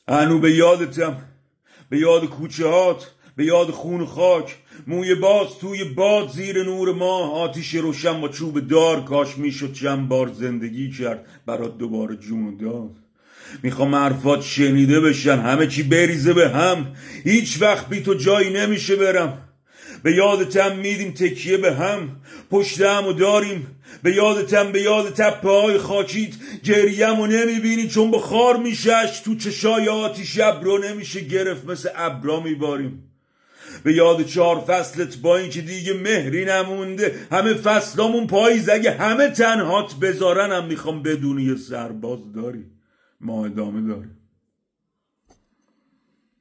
هنو به یادتم، به یاد کوچه هات، به یاد خون و خاک، موی باز توی باد زیر نور ماه، آتیش روشن با چوب دار، کاش میشد چند بار زندگی کرد برات دوباره جون و داد. میخوام حرفات شنیده بشن، همه چی بریزه به هم، هیچ وقت بی تو جایی نمیشه برم. به یادتم میدیم تکیه به هم، پشت همو داریم، به یادتم، به یاد تپه های خاکیت، گریم و نمیبینی چون بخار میشش، تو چشای آتیش ابرو نمیشه گرفت، مثل ابرا میباریم. به یاد 4 فصلت با این که دیگه مهری نمونده، همه فصلامون پاییز، اگه همه تنهات بذارن هم میخوام بدونی یه سرباز داری، ما ادامه داریم.